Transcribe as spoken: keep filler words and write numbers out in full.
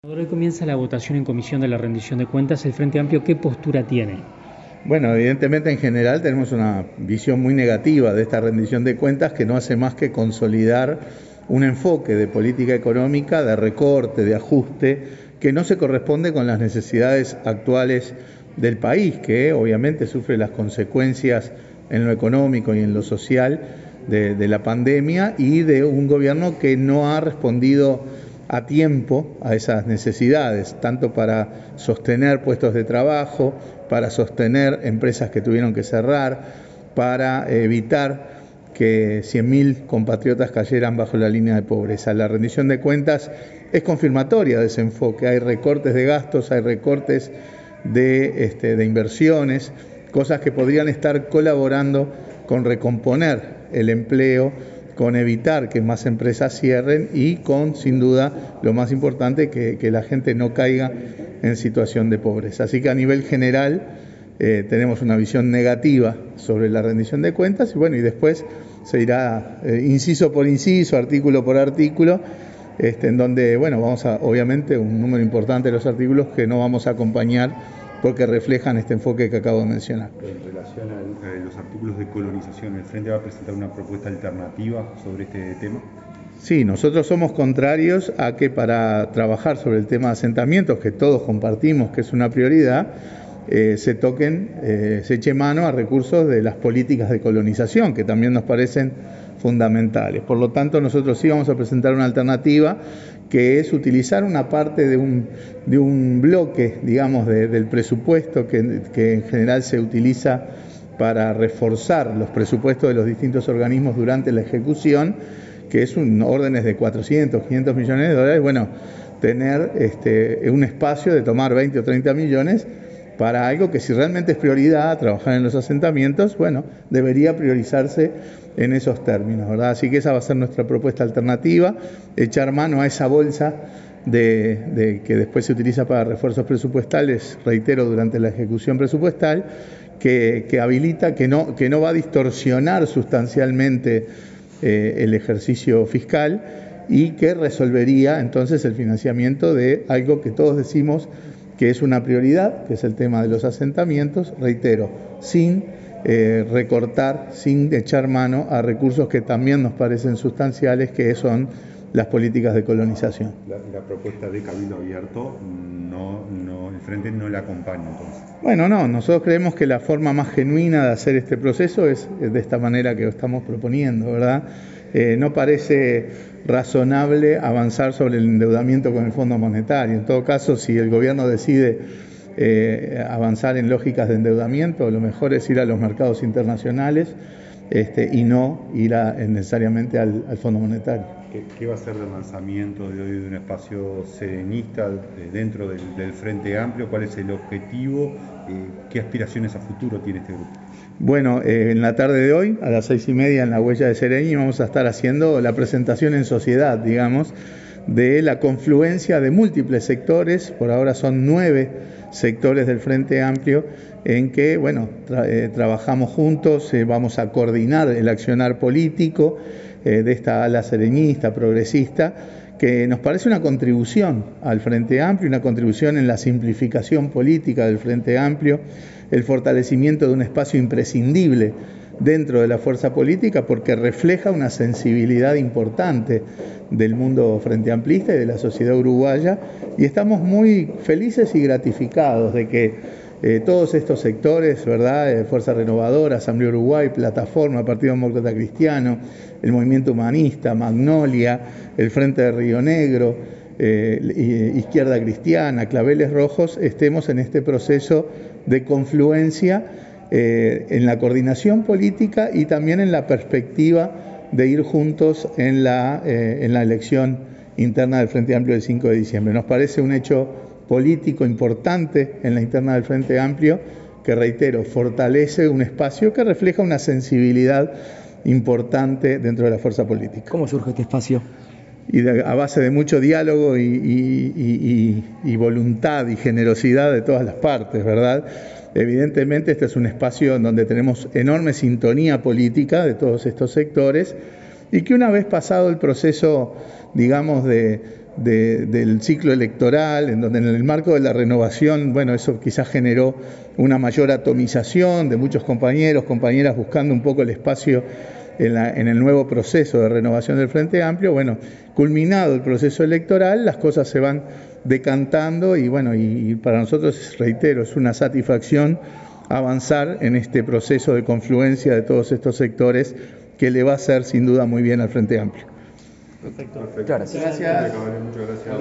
Hoy comienza la votación en comisión de la rendición de cuentas. ¿El Frente Amplio qué postura tiene? Bueno, evidentemente en general tenemos una visión muy negativa de esta rendición de cuentas que no hace más que consolidar un enfoque de política económica, de recorte, de ajuste, que no se corresponde con las necesidades actuales del país, que obviamente sufre las consecuencias en lo económico y en lo social de, de la pandemia y de un gobierno que no ha respondido a tiempo a esas necesidades, tanto para sostener puestos de trabajo, para sostener empresas que tuvieron que cerrar, para evitar que cien mil compatriotas cayeran bajo la línea de pobreza. La rendición de cuentas es confirmatoria de ese enfoque. Hay recortes de gastos, hay recortes de, este, de inversiones, cosas que podrían estar colaborando con recomponer el empleo, con evitar que más empresas cierren y con, sin duda, lo más importante, que, que la gente no caiga en situación de pobreza. Así que a nivel general eh, tenemos una visión negativa sobre la rendición de cuentas y bueno, y después se irá eh, inciso por inciso, artículo por artículo, este, en donde, bueno, vamos a, obviamente, un número importante de los artículos que no vamos a acompañar porque reflejan este enfoque que acabo de mencionar. En relación a, a los artículos de colonización, ¿el Frente va a presentar una propuesta alternativa sobre este tema? Sí, nosotros somos contrarios a que para trabajar sobre el tema de asentamientos, que todos compartimos que es una prioridad, eh, se toquen, eh, se eche mano a recursos de las políticas de colonización, que también nos parecen fundamentales. Por lo tanto, nosotros sí vamos a presentar una alternativa que es utilizar una parte de un, de un bloque, digamos, de, del presupuesto que, que en general se utiliza para reforzar los presupuestos de los distintos organismos durante la ejecución, que es un órdenes de cuatrocientos, quinientos millones de dólares, bueno, tener este, un espacio de tomar veinte o treinta millones para algo que si realmente es prioridad, trabajar en los asentamientos, bueno, debería priorizarse en esos términos, ¿verdad? Así que esa va a ser nuestra propuesta alternativa, echar mano a esa bolsa de, de que después se utiliza para refuerzos presupuestales, reitero, durante la ejecución presupuestal, que, que habilita, que no, que no va a distorsionar sustancialmente eh, el ejercicio fiscal y que resolvería entonces el financiamiento de algo que todos decimos que es una prioridad, que es el tema de los asentamientos, reitero, sin eh, recortar, sin echar mano a recursos que también nos parecen sustanciales, que son las políticas de colonización. La, la propuesta de Cabildo Abierto, no, no, el Frente no la acompaña entonces. Bueno, no, nosotros creemos que la forma más genuina de hacer este proceso es de esta manera que lo estamos proponiendo, ¿verdad? Eh, no parece razonable avanzar sobre el endeudamiento con el Fondo Monetario. En todo caso, si el gobierno decide eh, avanzar en lógicas de endeudamiento, lo mejor es ir a los mercados internacionales este, y no ir a, necesariamente al, al Fondo Monetario. ¿Qué, ¿Qué va a ser el lanzamiento de hoy de un espacio serenista dentro del, del Frente Amplio? ¿Cuál es el objetivo? Eh, ¿Qué aspiraciones a futuro tiene este grupo? Bueno, eh, en la tarde de hoy, a las seis y media en la Huella de Sereni, vamos a estar haciendo la presentación en sociedad, digamos, de la confluencia de múltiples sectores. Por ahora son nueve sectores del Frente Amplio en que, bueno, tra eh, trabajamos juntos, eh, vamos a coordinar el accionar político eh, de esta ala serenista, progresista, que nos parece una contribución al Frente Amplio, una contribución en la simplificación política del Frente Amplio, el fortalecimiento de un espacio imprescindible dentro de la fuerza política porque refleja una sensibilidad importante del mundo frente amplista y de la sociedad uruguaya, y estamos muy felices y gratificados de que eh, todos estos sectores, ¿verdad? Eh, Fuerza Renovadora, Asamblea Uruguay, Plataforma, Partido Demócrata Cristiano, el Movimiento Humanista, Magnolia, el Frente de Río Negro, eh, Izquierda Cristiana, Claveles Rojos, estemos en este proceso de confluencia eh, en la coordinación política y también en la perspectiva de ir juntos en la, eh, en la elección interna del Frente Amplio del cinco de diciembre. Nos parece un hecho político importante en la interna del Frente Amplio que, reitero, fortalece un espacio que refleja una sensibilidad importante dentro de la fuerza política. ¿Cómo surge este espacio? Y de, a base de mucho diálogo y, y, y, y, y voluntad y generosidad de todas las partes, ¿verdad? Evidentemente este es un espacio en donde tenemos enorme sintonía política de todos estos sectores y que una vez pasado el proceso, digamos, de, de, del ciclo electoral, en donde en el marco de la renovación, bueno, eso quizás generó una mayor atomización de muchos compañeros, compañeras buscando un poco el espacio en, la, en el nuevo proceso de renovación del Frente Amplio. Bueno, culminado el proceso electoral, las cosas se van decantando y bueno, y, y para nosotros, reitero, es una satisfacción avanzar en este proceso de confluencia de todos estos sectores que le va a hacer sin duda muy bien al Frente Amplio. Perfecto. Perfecto. Claro, sí. Gracias. Muchas gracias.